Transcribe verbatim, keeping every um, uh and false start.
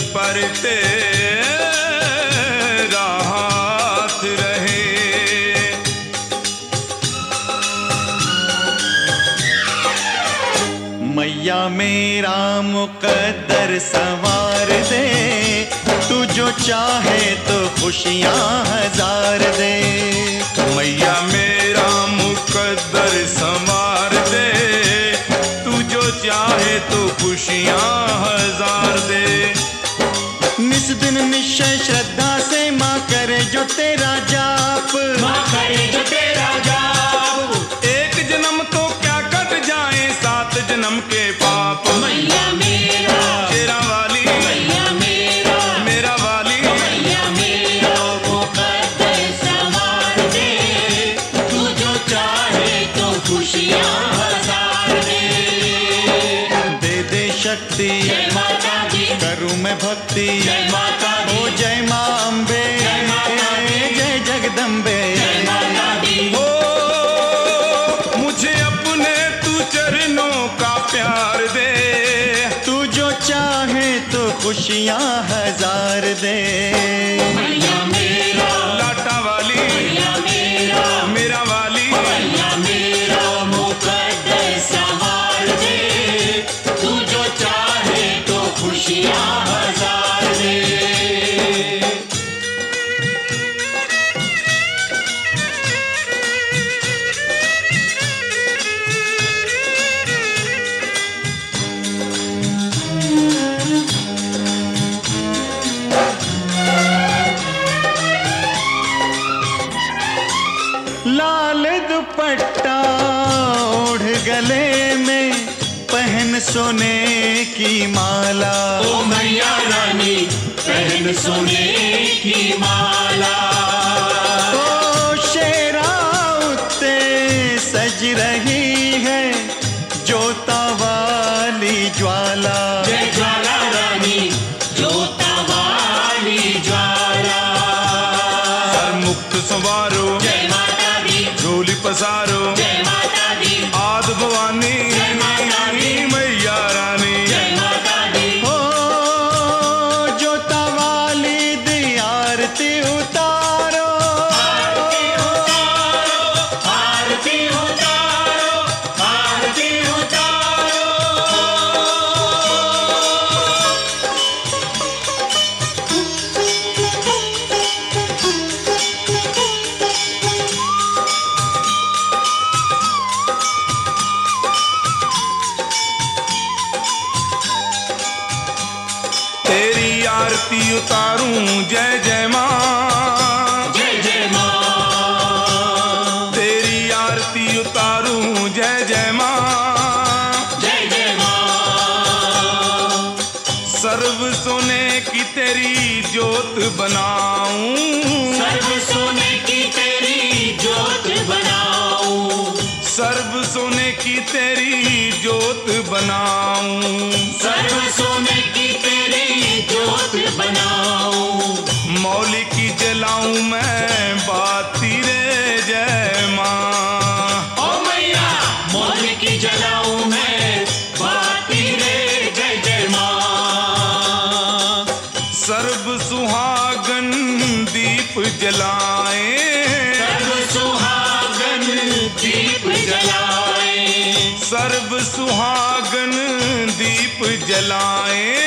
पर तेरा हाथ रहे। मैया मेरा मुकद्दर संवार दे, तू जो चाहे तो खुशियाँ हजार दे। मैया मेरा मुकद्दर संवार दे, तू जो चाहे तो खुशियाँ हजार दे। निस दिन निश्चय श्रद्धा से माँ करे जो तेरा जाप, माँ करे जो तेरा जाप। एक जन्म तो क्या कट जाए सात जन्म के पाप। मैया मेरा शेरा वाली, मैया मेरा मेरा वाली, मैया मेरा मुकद्दर संवार दे, तू जो चाहे तो खुशियाँ हजार दे। दे दे शक्ति जय माता दी, करूँ मैं भक्ति। जय माता दी, ओ जय माँ अम्बे, जय माता दी, जय जगदम्बे। जय माता दी। हो मुझे अपने तू चरणों का प्यार दे, तू जो चाहे तो खुशियाँ हजार दे। मैया मेरा लाटा वाली, मैया मेरा मेरा वाली, मैया मेरा मुकद्दर संवार दे, तू जो चाहे तो खुशियाँ हजार दे। लाल दुपट्टा ओढ़ गले में, पहन सोने की माला। ओ मैया रानी पहन सोने की माला। ओ शेरा उत्ते सज रही है जोता वाली ज्वाला। जय ज्वाला रानी जोता वाली ज्वाला। सर मुक्त संवारो, जय माता दी, झोली पसारो, जय माता दी, आद भवानी, जय माता दी, मैया रानी। जय माता दी। ओ जोता वाली दी आरती उतारो, आरती उतारो, आरती उतारो, आरती उतारो। तेरी आरती उतारूं, जय जय माँ, जय जय माँ। तेरी आरती उतारूं, जय जय माँ। जय जय माँ। सर्व सोने की तेरी जोत बनाऊं, सर्व सोने की तेरी जोत बनाऊं, सर्व सोने की तेरी जोत बनाऊं। सर्व सोने की तेरी जोत बनाऊं। मौली की जलाऊं मैं बाती रे, जय माँ। ओ मैया मौल की जलाऊं मैं बाती रे, जय जय माँ। सर्व सुहागन दीप जलाए, सर्व सुहागन दीप जलाए, सर्व सुहागन दीप जलाए।